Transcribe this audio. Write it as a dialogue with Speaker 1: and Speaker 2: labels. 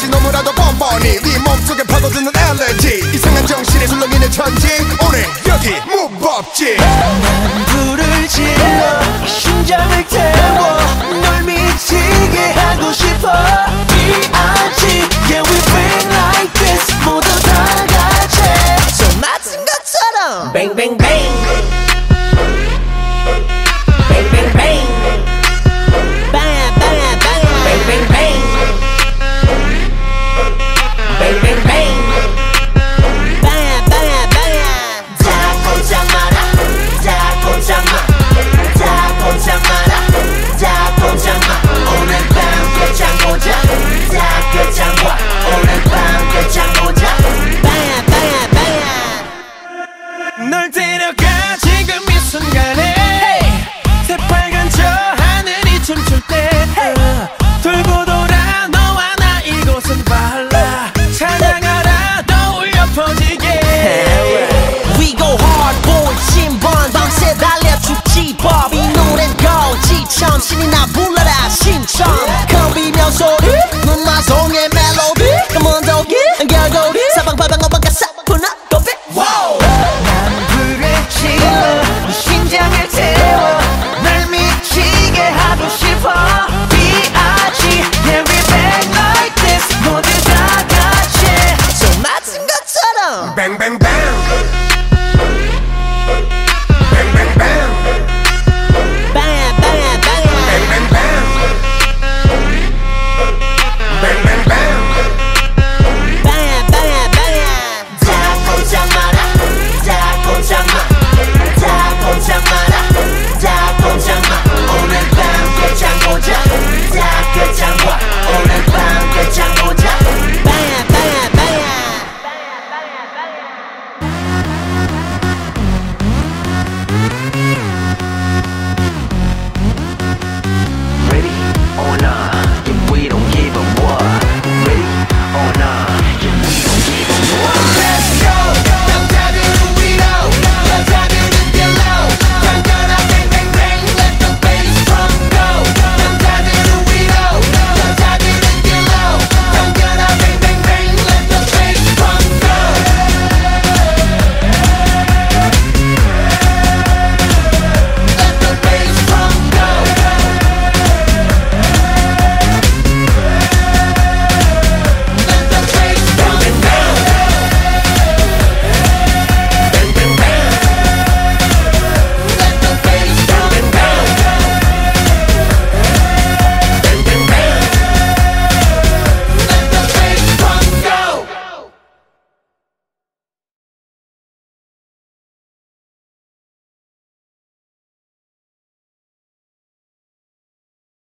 Speaker 1: 없이 너무나도 뻔뻔히 네 몸속에 파고드는 엘레지 이상한 정신에 술렁이는 천지 오늘 여기 무법지
Speaker 2: 난 불을 질러 심장을 태워 널 미치게 하고 싶어 D.I.G. Yeah we bring like this 모두 다 같이 손 맞은 것처럼 Bang bang bang Bang bang bang Bang bang bang Bang bang bang Bang bang bang Bang bang bang 다 꼼짝 마라 다 꼼짝 마 다 꼼짝 마라 다 꼼짝 마 오늘 밤 끝장 보자 다 끝장 봐 오늘 밤 끝장 보자 Bang bang bang 널 데려가